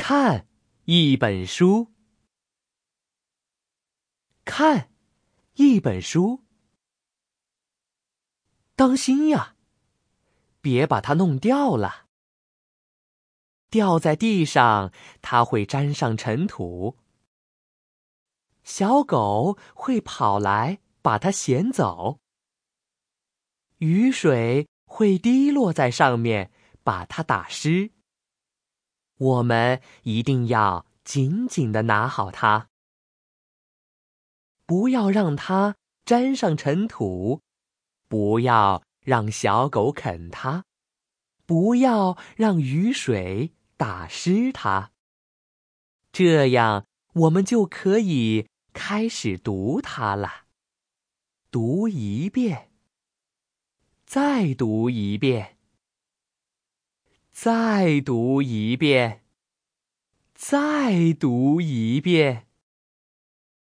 看一本书，看一本书。当心呀，别把它弄掉了。掉在地上，它会沾上尘土。小狗会跑来把它衔走。雨水会滴落在上面，把它打湿。我们一定要紧紧地拿好它，不要让它沾上尘土，不要让小狗啃它，不要让雨水打湿它。这样我们就可以开始读它了。读一遍，再读一遍，再读一遍，再读一遍。